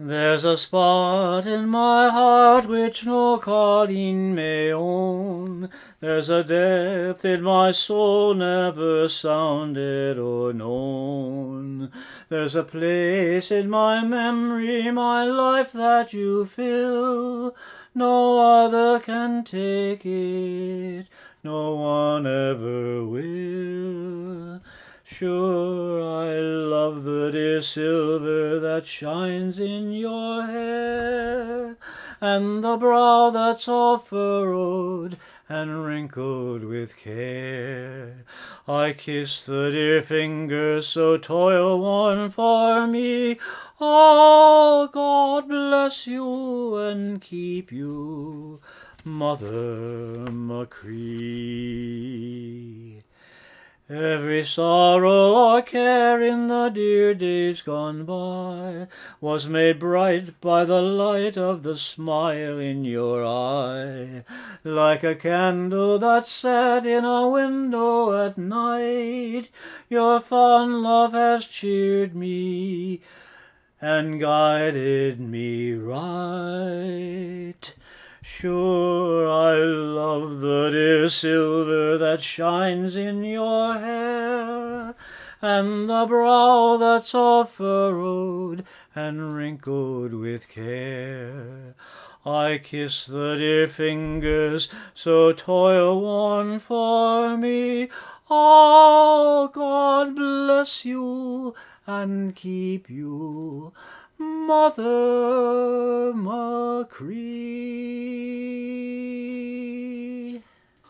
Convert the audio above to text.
There's a spot in my heart which no calling may own. There's a depth in my soul never sounded or known. There's a place in my memory, my life, that you fill. No other can take it, no one ever will. Sure, I love the dear silver that shines in your hair, and the brow that's all furrowed and wrinkled with care. I kiss the dear fingers so toil-worn for me. Oh, God bless you and keep you, Mother Machree. Every sorrow or care in the dear days gone by was made bright by the light of the smile in your eye, like a candle that's set in a window at night. Your fond love has cheered me and guided me right. Sure, I love the dear silver that shines in your hair, and the brow that's all furrowed and wrinkled with care. I kiss the dear fingers so toil-worn for me. Oh, God bless you and keep you, Mother Machree.